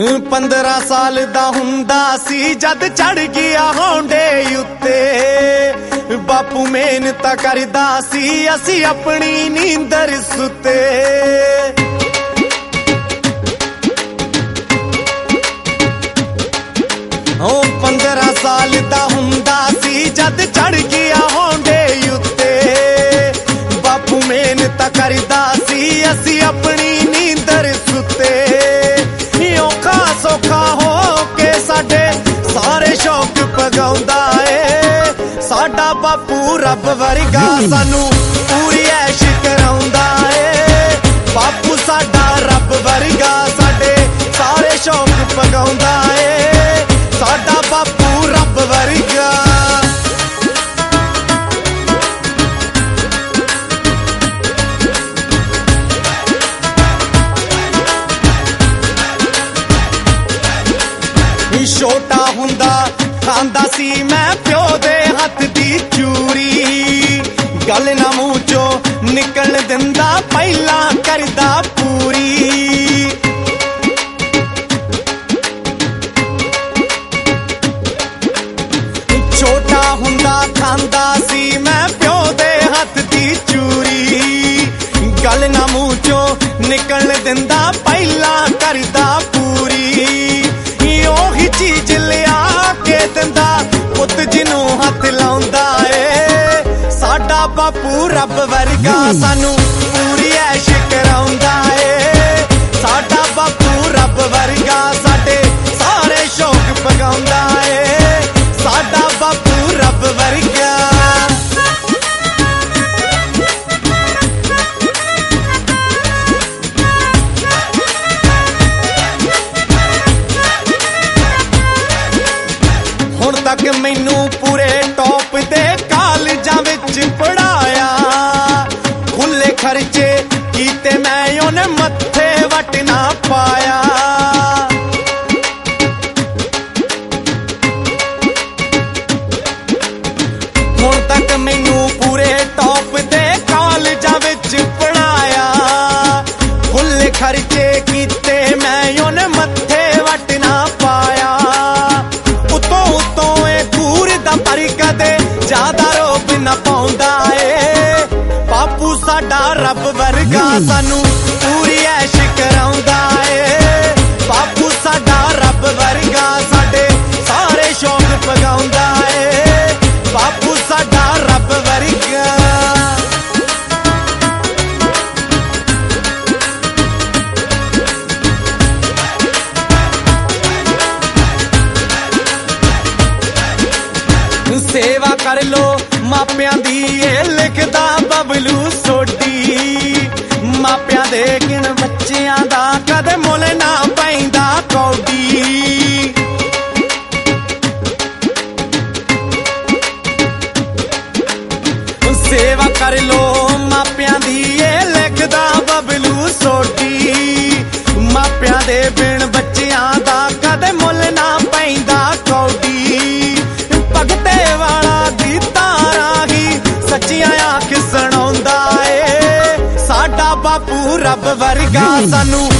15 ਸਾਲ दा हुंदा सी जद चढ़ गया होंडे उत्ते बापू मेहनत करदा सी असी अपनी नींदर सुते। ओ 15 साल दा हुंदा सी जद चढ़ गया होंडे उत्ते बापू मेहनत करदा सी असी अपनी नींदर सुते। औखा सौखा हो के साडे सारे शौक पगाउंदा ए साडा बापू रब वर्गा सानू पूरी ऐश कराउंदा ए बापू साडा रब वर्गा साडे सारे शौक पगाउंदा ए साडा बापू रब वर्गा। छोटा हुंदा खांदा सी मैं प्यो दे हथ दी चूरी गल ना मूंह चो निकल दिंदा पहला करदा पूरी। छोटा हुंदा खांदा सी मैं प्यो दे हथ दी चूरी गल ना मूंह चो निकल दिंदा पहला करदा पूरी। चीज लिया के दिंदा पुत जिनू हथ लाउंदा ए साडा बापू रब वर्गा सानू पूरी ऐश कराउंदा ए साडा बापू रब वर्गा साडे सारे शौक पगाउंदा ए साडा बापू रब वर्गा। हुण तक मैनू पूरे टॉप दे कालजां विच पढ़ाया खुले खर्चे कीते मैं उन्हें मत्थे वट ना पाया। हुण तक मैनू पूरे टॉप दे कालजां विच पढ़ाया खुले खर्चे कीते मैं उन्हें मत्थे वट ना पाया। पर कदे ज्यादा रोब न पाउंदा ए बापू साडा रब वर्गा सानू पूरी ऐश कराउंदा ए बापू साडा रब वर्गा साडे सारे शौक पगाउंदा ए बापू साडा रब वर्गा। सेवा कर लो मापियां दी लिखदा बबलू सोडी मापियां दे गिण बच्चियां दा कदे मुल ना पैंदा कौडी। सेवा कर लो मापियां दी लिखदा बबलू सोडी मापियां दे बिन बच्चियां दा कदे मुल ना पैंदा कौडी। भगते वाला गीता राही सच्चियां आख सुणाउंदा ए साडा बापू रब वर्गा सानू